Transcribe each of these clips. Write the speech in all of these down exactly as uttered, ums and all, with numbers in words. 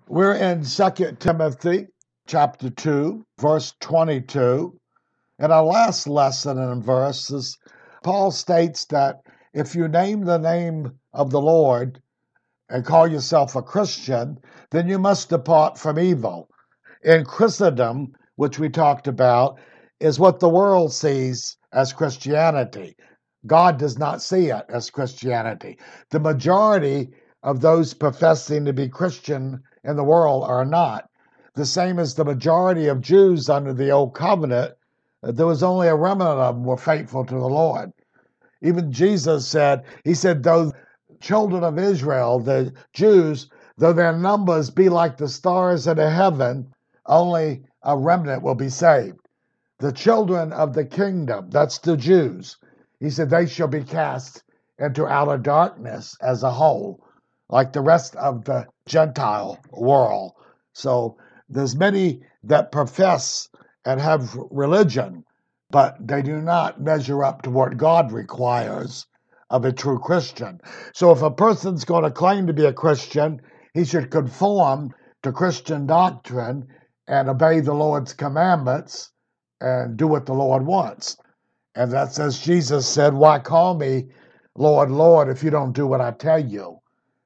We're in Second Timothy chapter two, verse twenty-two. In our last lesson and verses, Paul states that if you name the name of the Lord and call yourself a Christian, then you must depart from evil. In Christendom, which we talked about, is what the world sees as Christianity. God does not see it as Christianity. The majority of those professing to be Christian in the world are not. The same as the majority of Jews under the Old Covenant, there was only a remnant of them were faithful to the Lord. Even Jesus said, he said, though children of Israel, the Jews, though their numbers be like the stars in the heaven, only a remnant will be saved. The children of the kingdom, that's the Jews, he said, they shall be cast into outer darkness as a whole, like the rest of the Gentile world. So there's many that profess and have religion, but they do not measure up to what God requires of a true Christian. So if a person's going to claim to be a Christian, he should conform to Christian doctrine and obey the Lord's commandments and do what the Lord wants. And that's as Jesus said, why call me Lord, Lord, if you don't do what I tell you?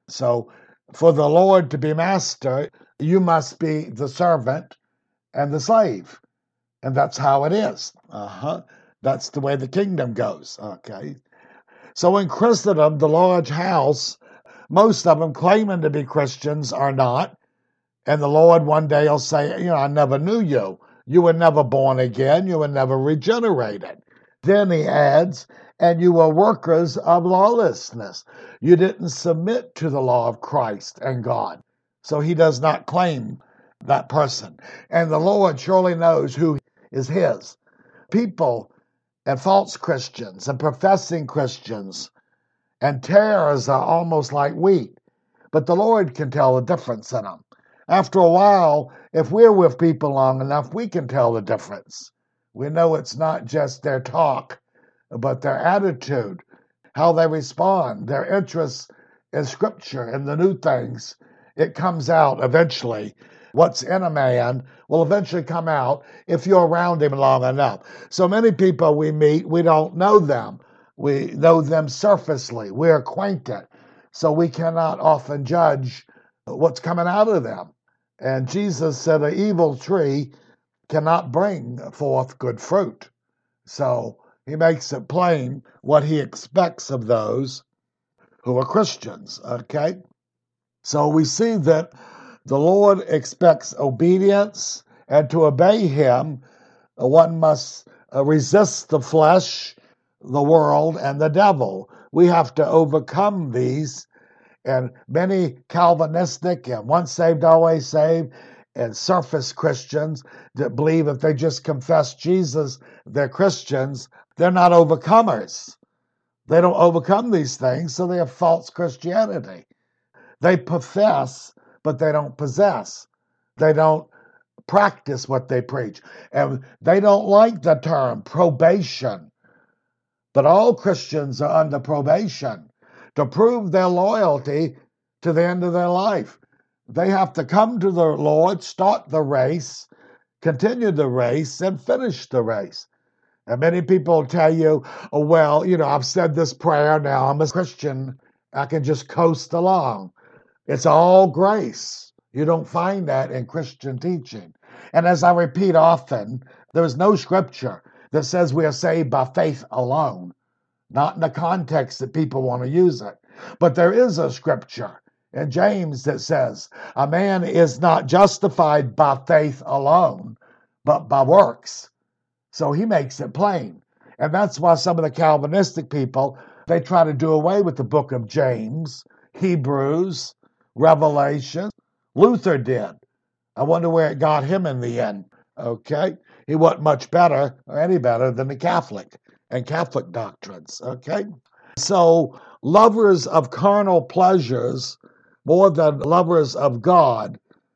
So for the Lord to be master, you must be the servant and the slave. And that's how it is. Uh-huh. That's the way the kingdom goes. Okay. So in Christendom, the large house, most of them claiming to be Christians are not. And the Lord one day will say, you know, I never knew you. You were never born again. You were never regenerated. Then he adds, and you were workers of lawlessness. You didn't submit to the law of Christ and God. So he does not claim that person. And the Lord surely knows who is his. People and false Christians and professing Christians and tares are almost like wheat. But the Lord can tell the difference in them. After a while, if we're with people long enough, we can tell the difference. We know it's not just their talk, but their attitude, how they respond, their interest in Scripture and the new things. It comes out eventually. What's in a man will eventually come out if you're around him long enough. So many people we meet, we don't know them. We know them surfacely. We're acquainted. So we cannot often judge what's coming out of them. And Jesus said an evil tree cannot bring forth good fruit. So he makes it plain what he expects of those who are Christians, okay? So we see that the Lord expects obedience, and to obey him, one must resist the flesh, the world, and the devil. We have to overcome these. And many Calvinistic and once saved, always saved, and surface Christians that believe if they just confess Jesus, they're Christians, they're not overcomers. They don't overcome these things, so they have false Christianity. They profess, but they don't possess. They don't practice what they preach. And they don't like the term probation. But all Christians are under probation to prove their loyalty to the end of their life. They have to come to the Lord, start the race, continue the race, and finish the race. And many people tell you, oh, well, you know, I've said this prayer now, I'm a Christian, I can just coast along. It's all grace. You don't find that in Christian teaching. And as I repeat often, there is no scripture that says we are saved by faith alone. Not in the context that people want to use it. But there is a scripture in James that says, a man is not justified by faith alone, but by works. So he makes it plain. And that's why some of the Calvinistic people, they try to do away with the book of James, Hebrews, Revelation. Luther did. I wonder where it got him in the end. Okay? He wasn't much better or any better than the Catholic and Catholic doctrines, okay? So lovers of carnal pleasures more than lovers of God.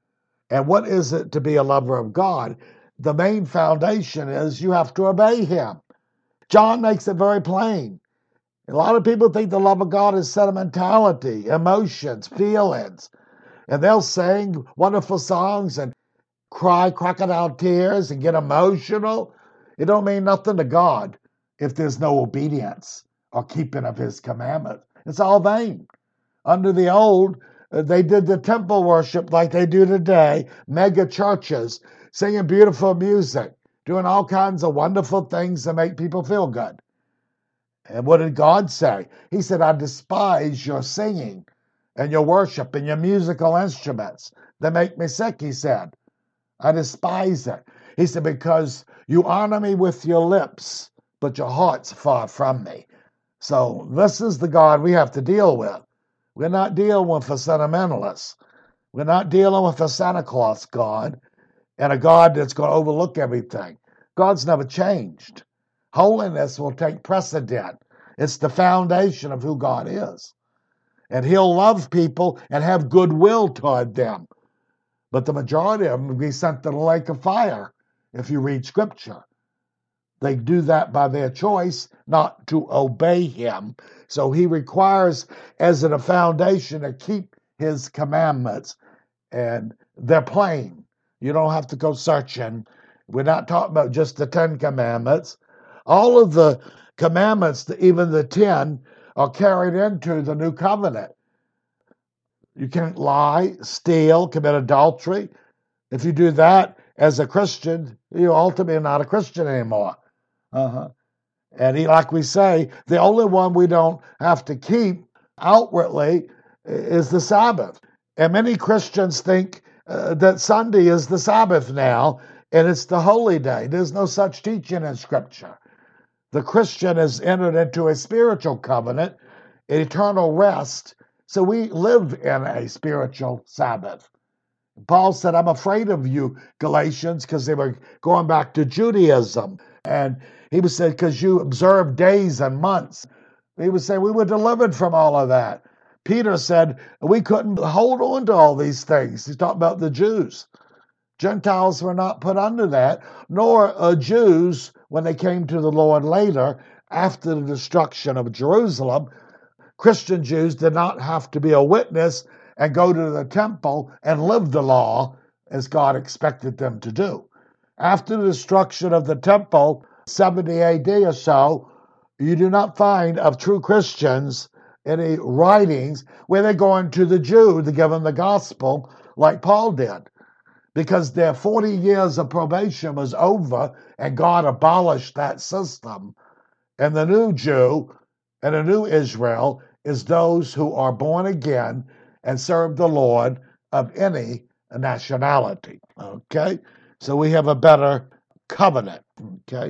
And what is it to be a lover of God? The main foundation is you have to obey him. John makes it very plain. A lot of people think the love of God is sentimentality, emotions, feelings. and they'll sing wonderful songs and cry crocodile tears and get emotional. It don't mean nothing to God if there's no obedience or keeping of his commandments. It's all vain. Under the old, uh, they did the temple worship like they do today, mega churches, singing beautiful music, doing all kinds of wonderful things to make people feel good. And what did God say? He said, I despise your singing and your worship and your musical instruments. They make me sick, he said. I despise it. He said, because you honor me with your lips, but your heart's far from me. So this is the God we have to deal with. We're not dealing with a sentimentalist. We're not dealing with a Santa Claus God and a God that's going to overlook everything. God's never changed. Holiness will take precedent. It's the foundation of who God is. And he'll love people and have goodwill toward them. But the majority of them will be sent to the lake of fire if you read Scripture. They do that by their choice, not to obey him. So he requires, as a foundation, to keep his commandments. And they're plain. You don't have to go searching. We're not talking about just the Ten Commandments. All of the commandments, even the ten, are carried into the new covenant. You can't lie, steal, commit adultery. If you do that as a Christian, you're ultimately not a Christian anymore. Uh-huh. And he, like we say, the only one we don't have to keep outwardly is the Sabbath. And many Christians think uh, that Sunday is the Sabbath now, and it's the holy day. There's no such teaching in Scripture. The Christian has entered into a spiritual covenant, an eternal rest, so we live in a spiritual Sabbath. Paul said, I'm afraid of you, Galatians, because they were going back to Judaism. And he was saying, because you observe days and months. He was saying, we were delivered from all of that. Peter said, we couldn't hold on to all these things. He's talking about the Jews. Gentiles were not put under that, nor uh, Jews, when they came to the Lord later, after the destruction of Jerusalem. Christian Jews did not have to be a witness and go to the temple and live the law as God expected them to do. After the destruction of the temple, seventy A D or so, you do not find of true Christians any writings where they're going to the Jew to give them the gospel like Paul did, because their forty years of probation was over and God abolished that system. And the new Jew and the new Israel is those who are born again and serve the Lord of any nationality. Okay? So we have a better covenant. Okay?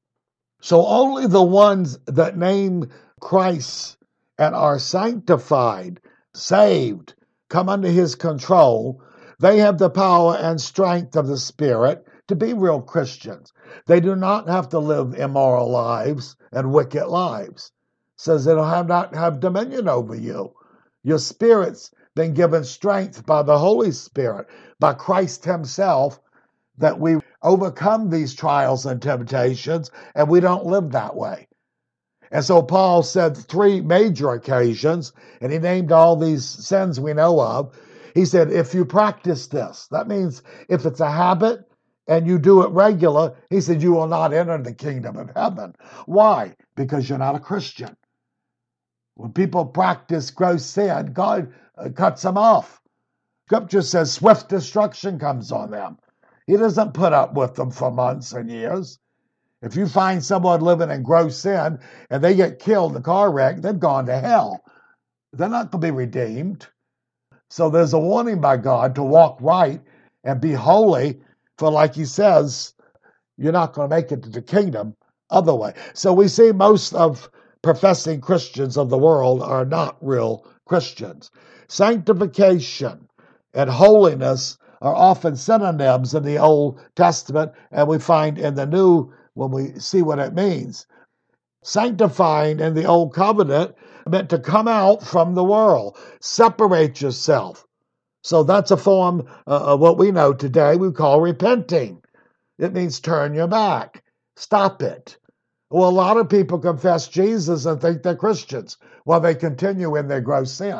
So only the ones that name Christ and are sanctified, saved, come under his control, they have the power and strength of the Spirit to be real Christians. They do not have to live immoral lives and wicked lives. It says they don't have not have dominion over you. Your spirit's been given strength by the Holy Spirit, by Christ himself, that we overcome these trials and temptations, and we don't live that way. And so Paul said three major occasions, and he named all these sins we know of. He said, if you practice this, that means if it's a habit and you do it regular, he said, you will not enter the kingdom of heaven. Why? Because you're not a Christian. When people practice gross sin, God uh, cuts them off. Scripture says swift destruction comes on them. He doesn't put up with them for months and years. If you find someone living in gross sin and they get killed in a car wreck, they've gone to hell. They're not going to be redeemed. So there's a warning by God to walk right and be holy, for like he says, you're not going to make it to the kingdom other way. So we see most of professing Christians of the world are not real Christians. Sanctification and holiness are often synonyms in the Old Testament, and we find in the New when we see what it means. Sanctifying in the Old Covenant meant to come out from the world, separate yourself. So that's a form uh, of what we know today we call repenting. It means turn your back, stop it. Well, a lot of people confess Jesus and think they're Christians while they continue in their gross sin.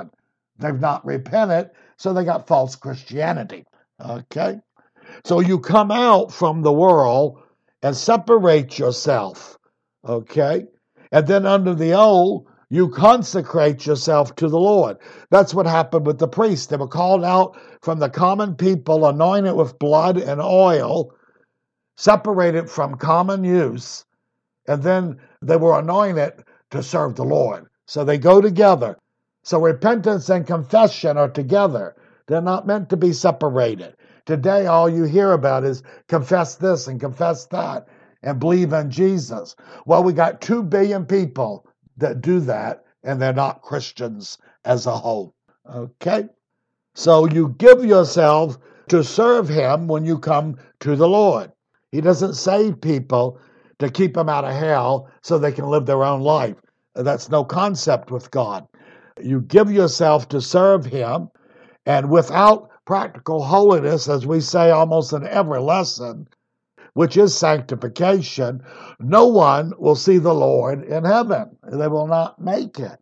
They've not repented, so they got false Christianity. Okay? So you come out from the world and separate yourself. Okay? And then under the old, you consecrate yourself to the Lord. That's what happened with the priests. They were called out from the common people, anointed with blood and oil, separated from common use, and then they were anointed to serve the Lord. So they go together. So repentance and confession are together. They're not meant to be separated. Today, all you hear about is confess this and confess that and believe in Jesus. Well, we got two billion people that do that, and they're not Christians as a whole. Okay? So you give yourself to serve him when you come to the Lord. He doesn't save people to keep them out of hell so they can live their own life. That's no concept with God. You give yourself to serve him, and without practical holiness, as we say almost in every lesson, which is sanctification, no one will see the Lord in heaven. They will not make it.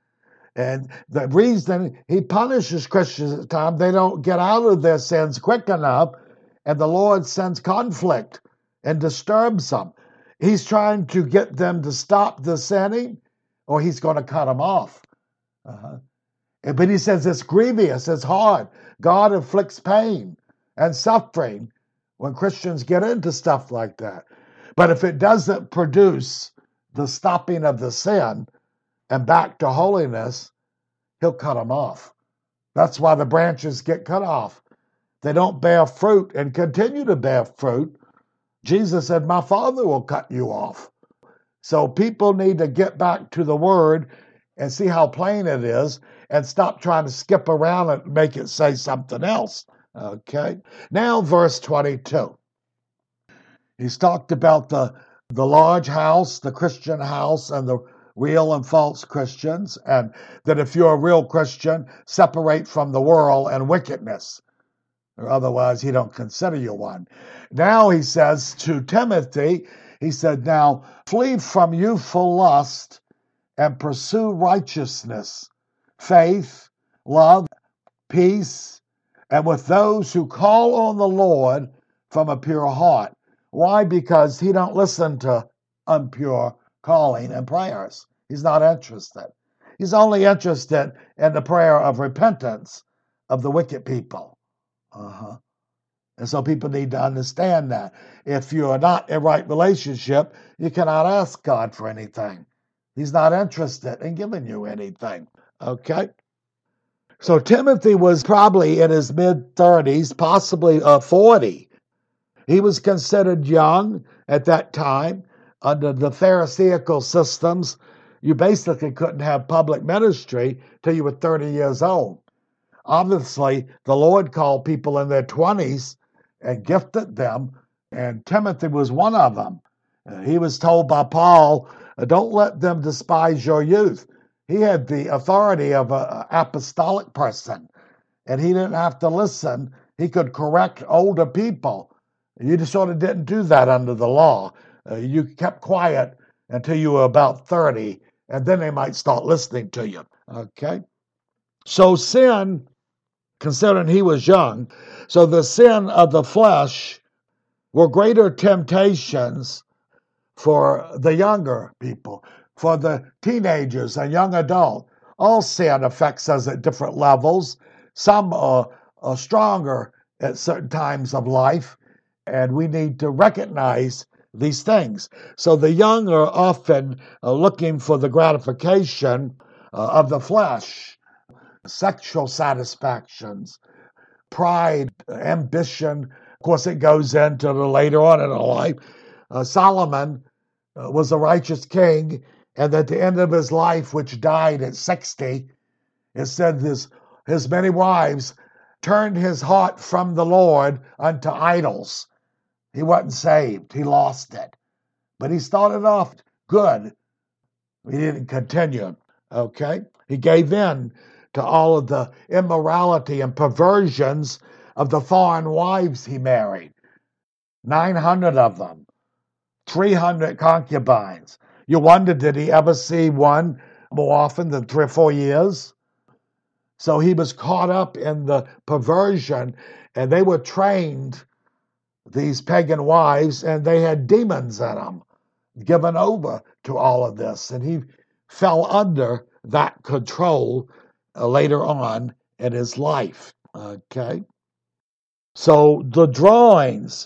And the reason he punishes Christians at the time, they don't get out of their sins quick enough, and the Lord sends conflict and disturbs them. He's trying to get them to stop the sinning, or he's going to cut them off. Uh-huh. But he says it's grievous, it's hard. God inflicts pain and suffering when Christians get into stuff like that. But if it doesn't produce the stopping of the sin and back to holiness, he'll cut them off. That's why the branches get cut off. They don't bear fruit and continue to bear fruit. Jesus said, my Father will cut you off. So people need to get back to the Word and see how plain it is and stop trying to skip around and make it say something else. Okay? Now, verse twenty-two. He's talked about the, the large house, the Christian house, and the real and false Christians, and that if you're a real Christian, separate from the world and wickedness, or otherwise he don't consider you one. Now he says to Timothy, he said, now flee from youthful lust and pursue righteousness, faith, love, peace, and with those who call on the Lord from a pure heart. Why? Because he don't listen to impure calling and prayers. He's not interested. He's only interested in the prayer of repentance of the wicked people. Uh-huh. And so people need to understand that. If you're not in right relationship, you cannot ask God for anything. He's not interested in giving you anything. Okay? So Timothy was probably in his mid-thirties, possibly uh, forty. He was considered young at that time. Under the Pharisaical systems, you basically couldn't have public ministry till you were thirty years old. Obviously, the Lord called people in their twenties and gifted them, and Timothy was one of them. He was told by Paul, don't let them despise your youth. He had the authority of an apostolic person, and he didn't have to listen. He could correct older people. You just sort of didn't do that under the law. Uh, you kept quiet until you were about thirty, and then they might start listening to you. Okay? So sin, considering he was young, so the sin of the flesh were greater temptations for the younger people, for the teenagers and young adults. All sin affects us at different levels. Some are, are stronger at certain times of life, and we need to recognize these things. So the young are often uh, looking for the gratification uh, of the flesh, sexual satisfactions, pride, ambition. Of course, it goes into the later on in our life. Uh, Solomon uh, was a righteous king, and at the end of his life, which died at sixty, it said his, his many wives turned his heart from the Lord unto idols. He wasn't saved. He lost it. But he started off good. He didn't continue. Okay? He gave in to all of the immorality and perversions of the foreign wives he married. nine hundred of them. three hundred concubines. You wonder, did he ever see one more often than three or four years? So he was caught up in the perversion, and they were trained, these pagan wives, and they had demons in them, given over to all of this. And he fell under that control uh, later on in his life. Okay? So the drawings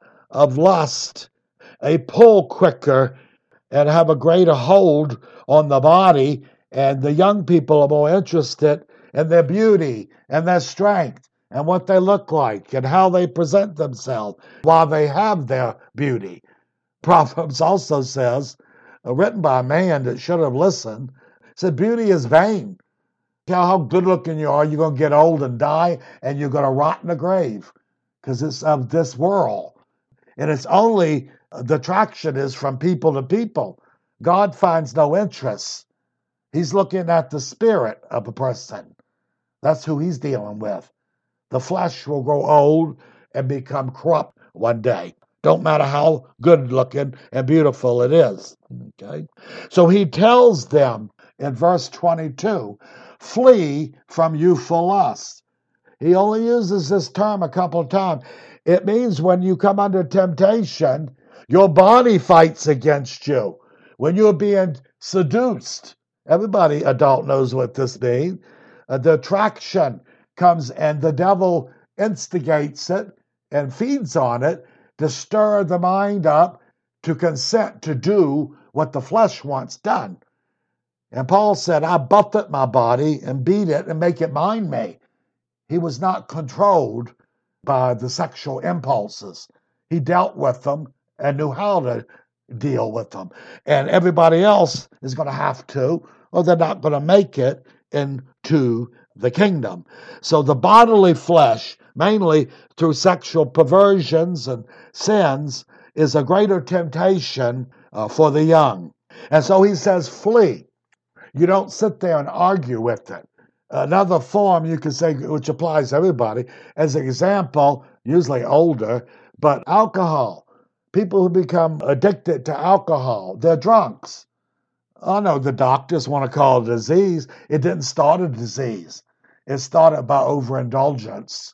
of lust, they pull quicker and have a greater hold on the body, and the young people are more interested in their beauty and their strength and what they look like and how they present themselves while they have their beauty. Proverbs also says, uh, written by a man that should have listened, said beauty is vain. How good looking you are, you're going to get old and die, and you're going to rot in the grave because it's of this world. And it's only, the attraction is from people to people. God finds no interest. He's looking at the spirit of a person. That's who he's dealing with. The flesh will grow old and become corrupt one day. Don't matter how good looking and beautiful it is. Okay? So he tells them in verse twenty-two, flee from youthful lust. He only uses this term a couple of times. It means when you come under temptation, your body fights against you. When you're being seduced, everybody, adult, knows what this means. Uh, the attraction comes and the devil instigates it and feeds on it to stir the mind up to consent to do what the flesh wants done. And Paul said, I buffet my body and beat it and make it mind me. He was not controlled by the sexual impulses. He dealt with them and knew how to deal with them. And everybody else is going to have to, or they're not going to make it into the kingdom. So the bodily flesh, mainly through sexual perversions and sins, is a greater temptation uh, for the young. And so he says, flee. You don't sit there and argue with it. Another form you could say, which applies to everybody, as an example, usually older, but alcohol. People who become addicted to alcohol, they're drunks. I know the doctors want to call it a disease. It didn't start a disease. It started by overindulgence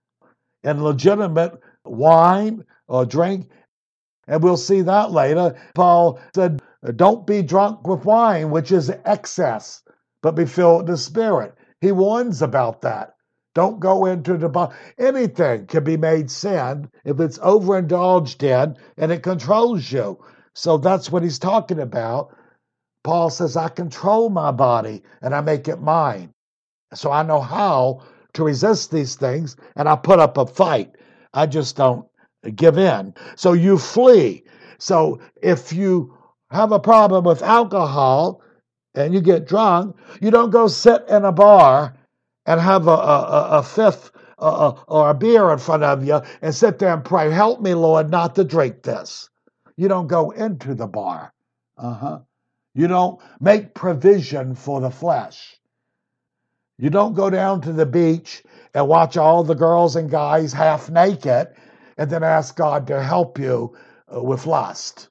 in legitimate wine or drink. And we'll see that later. Paul said, don't be drunk with wine, which is excess, but be filled with the Spirit. He warns about that. Don't go into the body. Anything can be made sin if it's overindulged in and it controls you. So that's what he's talking about. Paul says, I control my body and I make it mine. So I know how to resist these things and I put up a fight. I just don't give in. So you flee. So if you have a problem with alcohol and you get drunk, you don't go sit in a bar and have a, a, a fifth uh, or a beer in front of you and sit there and pray, help me, Lord, not to drink this. You don't go into the bar. Uh-huh. You don't make provision for the flesh. You don't go down to the beach and watch all the girls and guys half naked and then ask God to help you uh, with lust.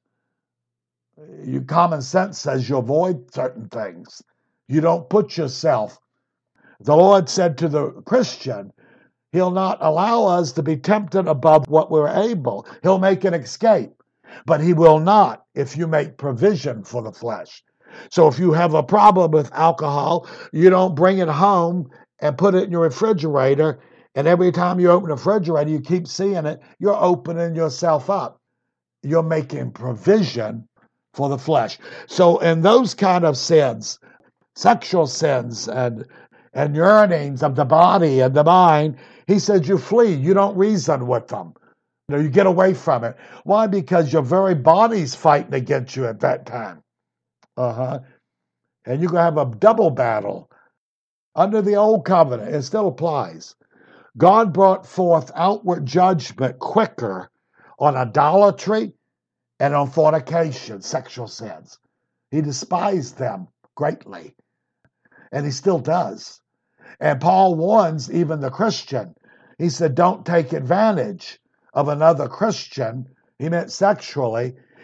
Your common sense says you avoid certain things. You don't put yourself. The Lord said to the Christian, He'll not allow us to be tempted above what we're able. He'll make an escape, but He will not if you make provision for the flesh. So if you have a problem with alcohol, you don't bring it home and put it in your refrigerator, and every time you open the refrigerator, you keep seeing it, you're opening yourself up. You're making provision for the flesh. So in those kind of sins, sexual sins and and yearnings of the body and the mind, he says you flee. You don't reason with them. You know, you get away from it. Why? Because your very body's fighting against you at that time. Uh-huh. And you're going to have a double battle. Under the old covenant, it still applies. God brought forth outward judgment quicker on idolatry and on fornication, sexual sins. He despised them greatly. And he still does. And Paul warns even the Christian. He said, don't take advantage of another Christian. He meant sexually.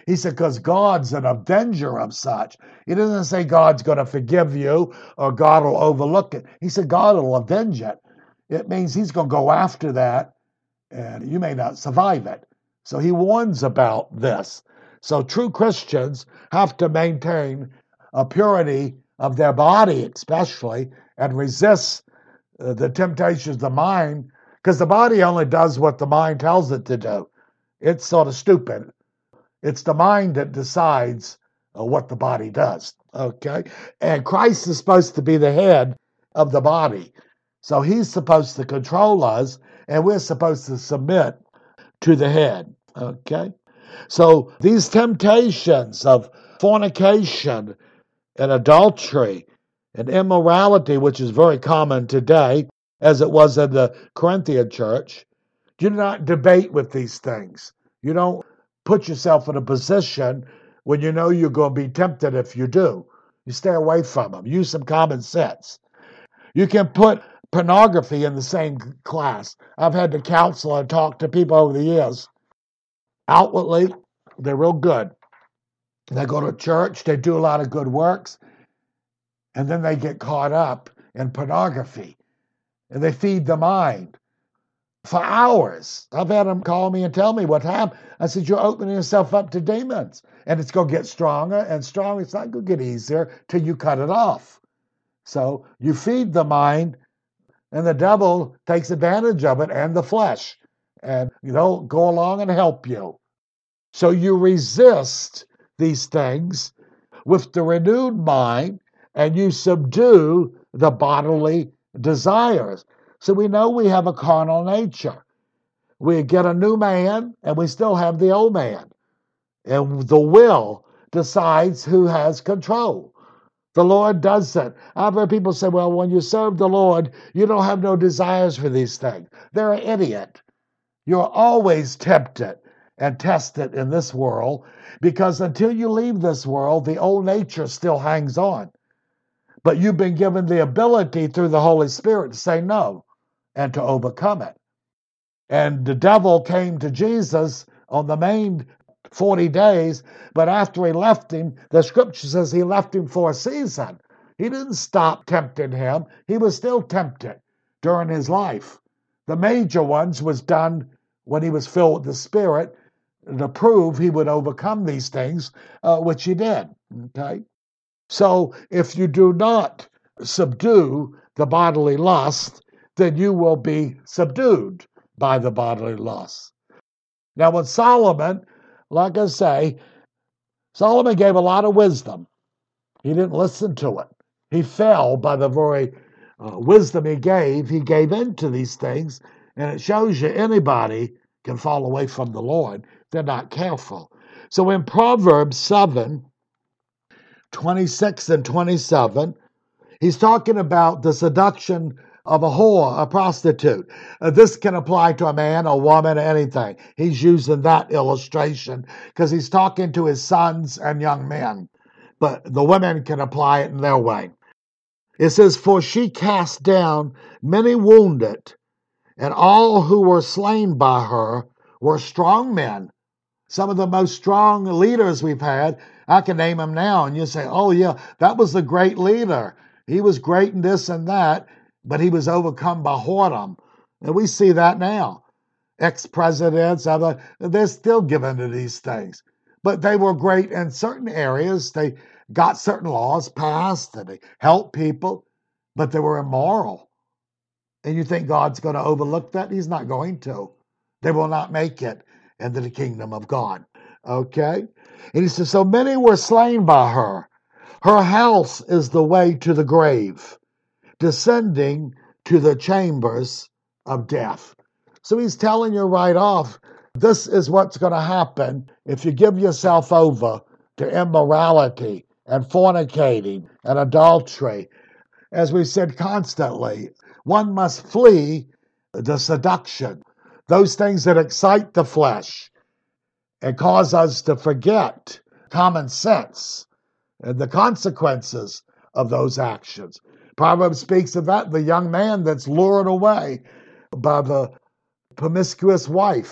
He said, because God's an avenger of such. He doesn't say God's going to forgive you or God will overlook it. He said God will avenge it. It means he's going to go after that, and you may not survive it. So he warns about this. So true Christians have to maintain a purity of their body, especially, and resist uh, the temptations of the mind, because the body only does what the mind tells it to do. It's sort of stupid. It's the mind that decides uh, what the body does, okay? And Christ is supposed to be the head of the body. So he's supposed to control us, and we're supposed to submit to the head, okay? So these temptations of fornication and adultery and immorality, which is very common today, as it was in the Corinthian church, do not debate with these things. You don't put yourself in a position when you know you're going to be tempted if you do. You stay away from them. Use some common sense. You can put pornography in the same class. I've had to counsel and talk to people over the years. Outwardly, they're real good. They go to church, they do a lot of good works, and then they get caught up in pornography, and they feed the mind for hours. I've had them call me and tell me what happened. I said, you're opening yourself up to demons, and it's going to get stronger and stronger. It's not going to get easier till you cut it off. So you feed the mind, and the devil takes advantage of it and the flesh, and you know, go along and help you. So you resist these things with the renewed mind, and you subdue the bodily desires. So we know we have a carnal nature. We get a new man, and we still have the old man. And the will decides who has control. The Lord doesn't. I've heard people say, well, when you serve the Lord, you don't have no desires for these things. They're an idiot. You're always tempted and tested in this world, because until you leave this world, the old nature still hangs on. But you've been given the ability through the Holy Spirit to say no and to overcome it. And the devil came to Jesus on the main forty days, but after he left him, the scripture says he left him for a season. He didn't stop tempting him. He was still tempted during his life. The major ones was done when he was filled with the Spirit to prove he would overcome these things, uh, which he did. Okay? So if you do not subdue the bodily lust, then you will be subdued by the bodily lust. Now, when Solomon, like I say, Solomon gave a lot of wisdom. He didn't listen to it. He fell by the very uh, wisdom he gave. He gave into these things, and it shows you anybody can fall away from the Lord. They're not careful. So in Proverbs seven, twenty-six and twenty-seven, he's talking about the seduction of a whore, a prostitute. Uh, this can apply to a man, a woman, anything. He's using that illustration because he's talking to his sons and young men. But the women can apply it in their way. It says, for she cast down many wounded, and all who were slain by her were strong men. Some of the most strong leaders we've had, I can name them now, and you say, oh yeah, that was the great leader. He was great in this and that, but he was overcome by whoredom. And we see that now. Ex-presidents, other, they're still given to these things. But they were great in certain areas. They got certain laws passed, and they helped people, but they were immoral. And you think God's going to overlook that? He's not going to. They will not make it into the kingdom of God. Okay? And he says, so many were slain by her. Her house is the way to the grave, descending to the chambers of death. So he's telling you right off, this is what's going to happen if you give yourself over to immorality and fornicating and adultery. As we said constantly, one must flee the seduction, those things that excite the flesh and cause us to forget common sense and the consequences of those actions. Proverbs speaks of that, the young man that's lured away by the promiscuous wife.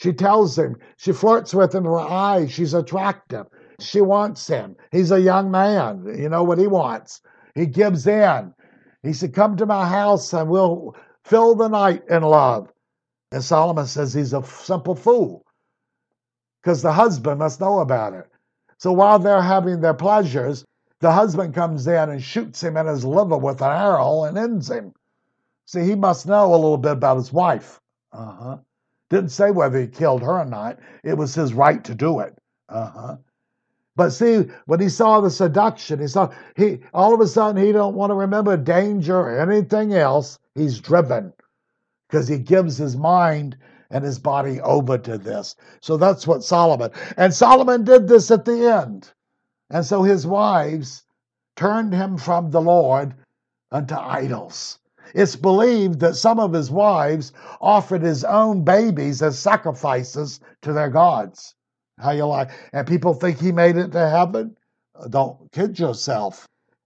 She tells him, she flirts with him in her eyes. She's attractive. She wants him. He's a young man. You know what he wants. He gives in. He said, come to my house and we'll fill the night in love. And Solomon says he's a simple fool because the husband must know about it. So while they're having their pleasures, the husband comes in and shoots him in his liver with an arrow and ends him. See, he must know a little bit about his wife. Uh-huh. Didn't say whether he killed her or not. It was his right to do it. Uh-huh. But see, when he saw the seduction, he saw he all of a sudden he don't want to remember danger or anything else. He's driven because he gives his mind and his body over to this. So that's what Solomon. And Solomon did this at the end. And so his wives turned him from the Lord unto idols. It's believed that some of his wives offered his own babies as sacrifices to their gods. How you like? And people think he made it to heaven? Don't kid yourself.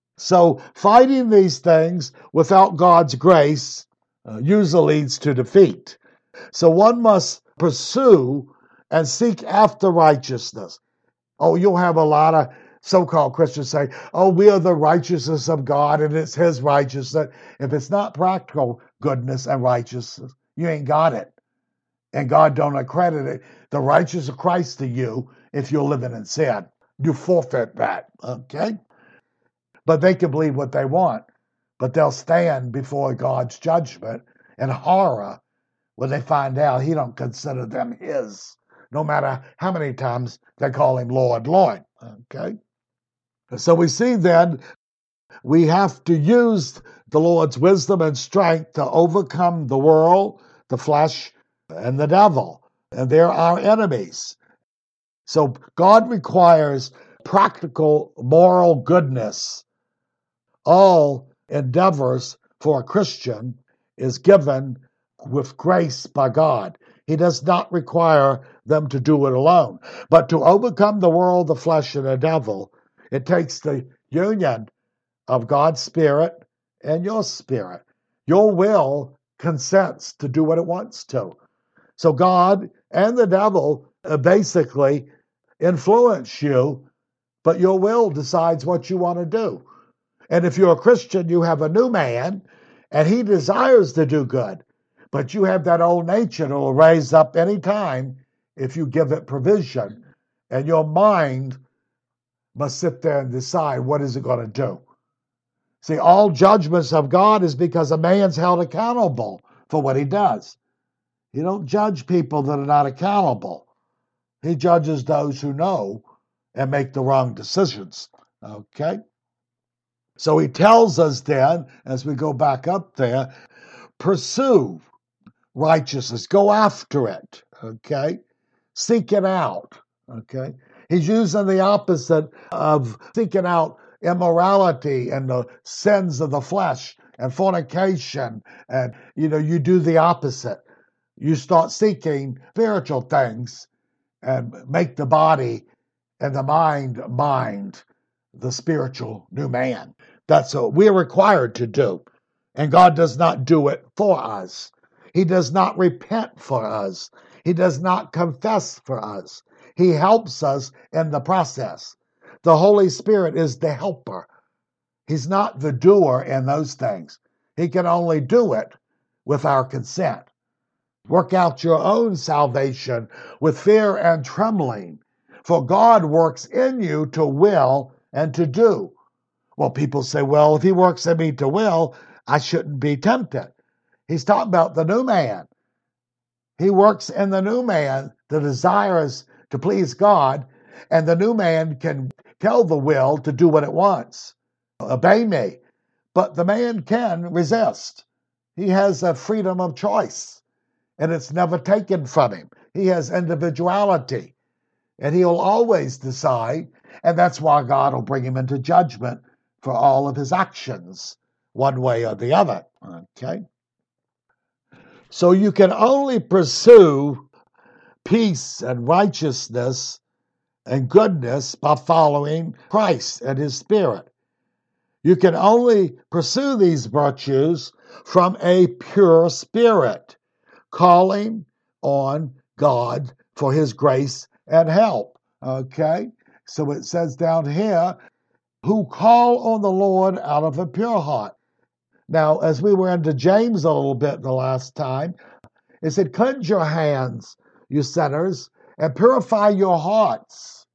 So fighting these things without God's grace uh, usually leads to defeat. So one must pursue and seek after righteousness. Oh, you'll have a lot of so-called Christians say, oh, we are the righteousness of God and it's his righteousness. If it's not practical goodness and righteousness, you ain't got it. And God don't accredit it, the righteousness of Christ to you if you're living in sin. You forfeit that, okay? But they can believe what they want, but they'll stand before God's judgment in horror when they find out he don't consider them his, no matter how many times they call him Lord, Lord, okay? So we see then we have to use the Lord's wisdom and strength to overcome the world, the flesh, and the devil. And they're our enemies. So God requires practical moral goodness. All endeavors for a Christian is given with grace by God. He does not require them to do it alone. But to overcome the world, the flesh, and the devil, it takes the union of God's Spirit and your spirit. Your will consents to do what it wants to. So God and the devil basically influence you, but your will decides what you want to do. And if you're a Christian, you have a new man, and he desires to do good. But you have that old nature that will raise up any time if you give it provision. And your mind must sit there and decide what is it going to do. See, all judgments of God is because a man's held accountable for what he does. He don't judge people that are not accountable. He judges those who know and make the wrong decisions. Okay? So he tells us then, as we go back up there, pursue righteousness. Go after it. Okay? Seek it out. Okay? He's using the opposite of seeking out immorality and the sins of the flesh and fornication. And, you know, you do the opposite. You start seeking spiritual things and make the body and the mind mind the spiritual new man. That's what we're required to do. And God does not do it for us. He does not repent for us. He does not confess for us. He helps us in the process. The Holy Spirit is the helper. He's not the doer in those things. He can only do it with our consent. Work out your own salvation with fear and trembling, for God works in you to will and to do. Well, people say, well, if he works in me to will, I shouldn't be tempted. He's talking about the new man. He works in the new man, the desires to please God, and the new man can tell the will to do what it wants. Obey me. But the man can resist. He has a freedom of choice, and it's never taken from him. He has individuality, and he'll always decide, and that's why God will bring him into judgment for all of his actions, one way or the other. Okay? So you can only pursue peace and righteousness and goodness by following Christ and his Spirit. You can only pursue these virtues from a pure spirit, calling on God for his grace and help. Okay? So it says down here, who call on the Lord out of a pure heart. Now, as we were into James a little bit the last time, it said, cleanse your hands, you sinners, and purify your hearts.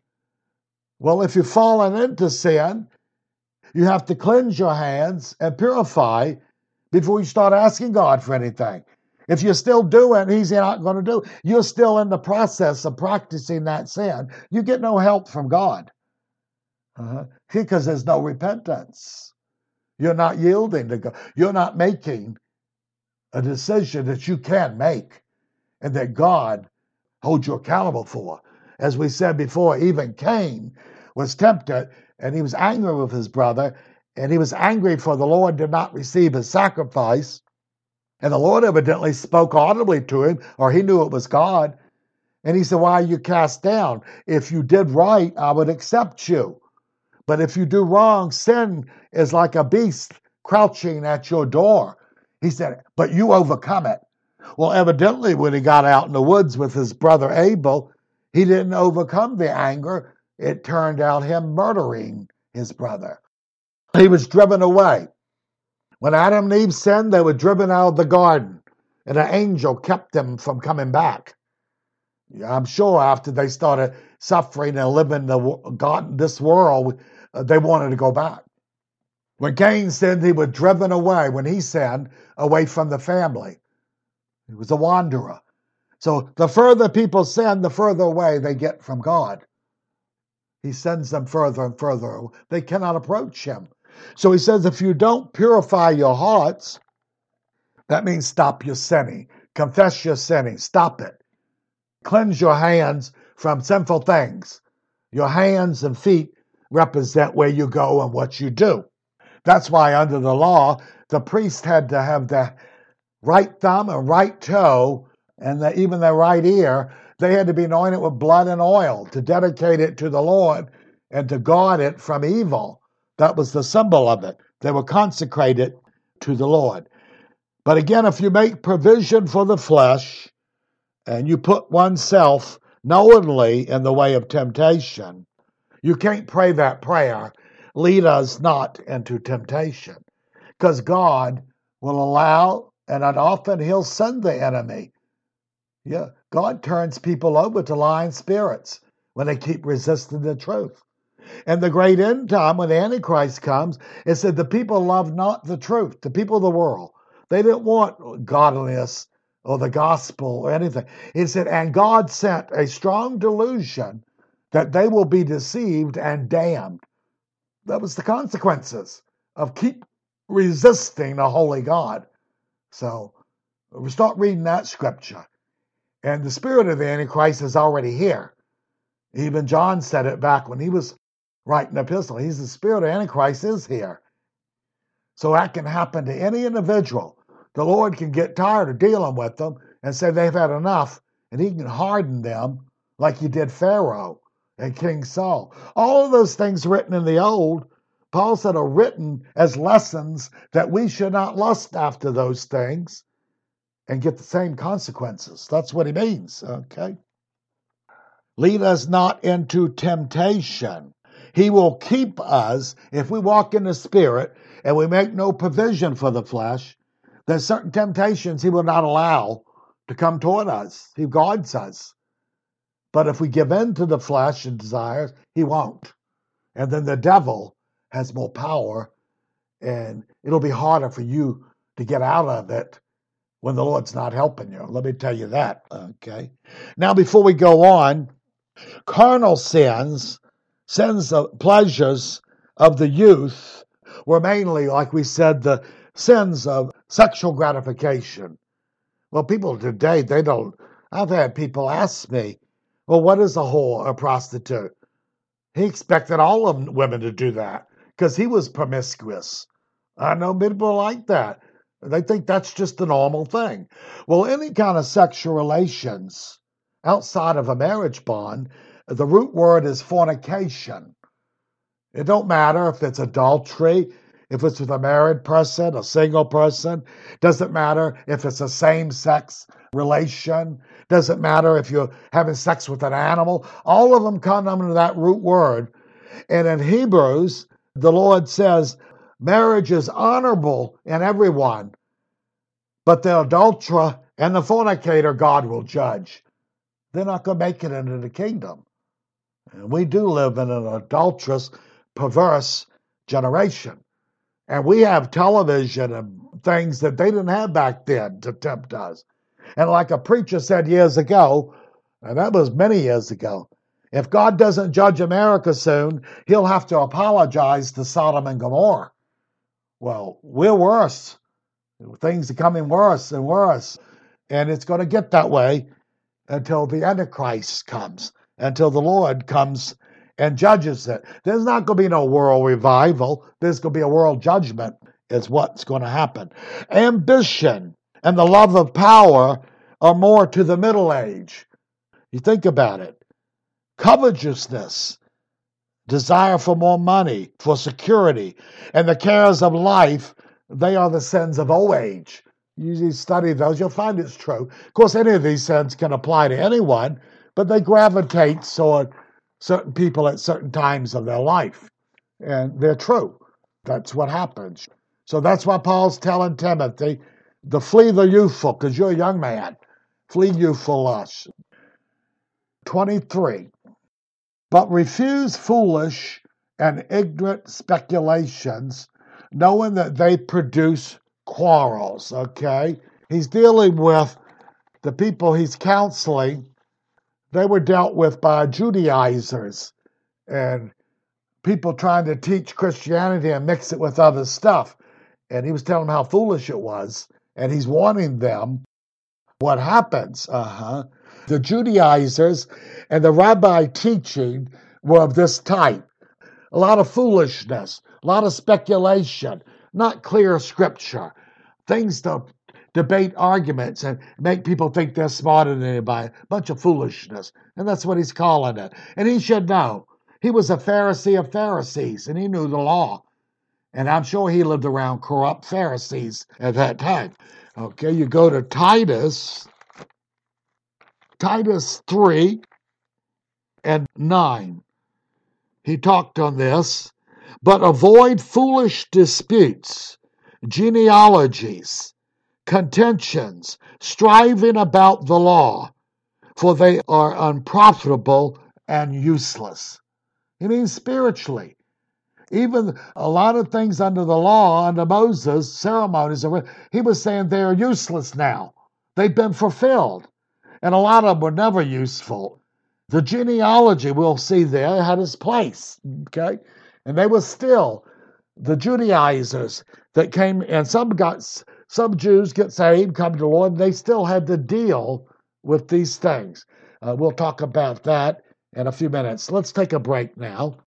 Well, if you've fallen into sin, you have to cleanse your hands and purify before you start asking God for anything. If you're still doing, he's not going to do. You're still in the process of practicing that sin. You get no help from God uh-huh. because there's no repentance. You're not yielding to God. You're not making a decision that you can make and that God holds you accountable for. As we said before, even Cain was tempted and he was angry with his brother, and he was angry for the Lord did not receive his sacrifice. And the Lord evidently spoke audibly to him, or he knew it was God. And he said, why are you cast down? If you did right, I would accept you. But if you do wrong, sin is like a beast crouching at your door. He said, but you overcome it. Well, evidently, when he got out in the woods with his brother Abel, he didn't overcome the anger. It turned out him murdering his brother. He was driven away. When Adam and Eve sinned, they were driven out of the garden, and an angel kept them from coming back. I'm sure after they started suffering and living the God, this world, they wanted to go back. When Cain sinned, he was driven away. When he sinned, away from the family. He was a wanderer. So the further people sin, the further away they get from God. He sends them further and further. They cannot approach him. So he says, if you don't purify your hearts, that means stop your sinning. Confess your sinning. Stop it. Cleanse your hands from sinful things. Your hands and feet represent where you go and what you do. That's why under the law, the priest had to have the right thumb and right toe and the, even their right ear. They had to be anointed with blood and oil to dedicate it to the Lord and to guard it from evil. That was the symbol of it. They were consecrated to the Lord. But again, if you make provision for the flesh and you put oneself knowingly in the way of temptation, you can't pray that prayer, lead us not into temptation, because God will allow, and often he'll send the enemy. Yeah, God turns people over to lying spirits when they keep resisting the truth. And the great end time, when the Antichrist comes, it said the people love not the truth, the people of the world. They didn't want godliness or the gospel or anything. It said, and God sent a strong delusion that they will be deceived and damned. That was the consequences of keep resisting the holy God. So we start reading that scripture. And the spirit of the Antichrist is already here. Even John said it back when he was writing the epistle. He's the spirit of Antichrist is here. So that can happen to any individual. The Lord can get tired of dealing with them and say they've had enough, and he can harden them like he did Pharaoh and King Saul. All of those things written in the Old, Paul said, are written as lessons that we should not lust after those things and get the same consequences. That's what he means, okay? Lead us not into temptation. He will keep us, if we walk in the Spirit and we make no provision for the flesh, there's certain temptations he will not allow to come toward us. He guards us. But if we give in to the flesh and desires, he won't. And then the devil has more power, and it'll be harder for you to get out of it when the Lord's not helping you. Let me tell you that, okay? Now, before we go on, carnal sins, sins of pleasures of the youth, were mainly, like we said, the sins of sexual gratification. Well, people today, they don't. I've had people ask me, well, what is a whore or a prostitute? He expected all of women to do that because he was promiscuous. I know people like that. They think that's just a normal thing. Well, any kind of sexual relations outside of a marriage bond, the root word is fornication. It don't matter if it's adultery, if it's with a married person, a single person. Doesn't matter if it's a same-sex relation. Doesn't matter if you're having sex with an animal. All of them come under that root word. And in Hebrews, the Lord says, marriage is honorable in everyone, but the adulterer and the fornicator God will judge. They're not going to make it into the kingdom. And we do live in an adulterous, perverse generation. And we have television and things that they didn't have back then to tempt us. And like a preacher said years ago, and that was many years ago, if God doesn't judge America soon, he'll have to apologize to Sodom and Gomorrah. Well, we're worse. Things are coming worse and worse. And it's going to get that way until the Antichrist comes, until the Lord comes and judges it. There's not going to be no world revival. There's going to be a world judgment is what's going to happen. Ambition and the love of power are more to the middle age. You think about it. Covetousness, desire for more money, for security, and the cares of life, they are the sins of old age. You usually study those, you'll find it's true. Of course, any of these sins can apply to anyone, but they gravitate toward certain people at certain times of their life. And they're true. That's what happens. So that's why Paul's telling Timothy to flee the youthful, because you're a young man. Flee youthful lust. twenty-three. But refuse foolish and ignorant speculations, knowing that they produce quarrels, okay? He's dealing with the people he's counseling. They were dealt with by Judaizers and people trying to teach Christianity and mix it with other stuff. And he was telling them how foolish it was. And he's warning them what happens. Uh-huh. The Judaizers and the rabbi teaching were of this type. A lot of foolishness, a lot of speculation, not clear scripture, things to debate arguments and make people think they're smarter than anybody. A bunch of foolishness. And that's what he's calling it. And he should know. He was a Pharisee of Pharisees, and he knew the law. And I'm sure he lived around corrupt Pharisees at that time. Okay, you go to Titus, Titus three and nine. He talked on this. But avoid foolish disputes, genealogies, contentions, striving about the law, for they are unprofitable and useless. He means spiritually. Even a lot of things under the law, under Moses, ceremonies, he was saying they are useless now. They've been fulfilled. And a lot of them were never useful. The genealogy, we'll see there, had its place. Okay? And they were still the Judaizers that came, and some got, some Jews get saved, come to the Lord, and they still had to deal with these things. Uh, we'll talk about that in a few minutes. Let's take a break now.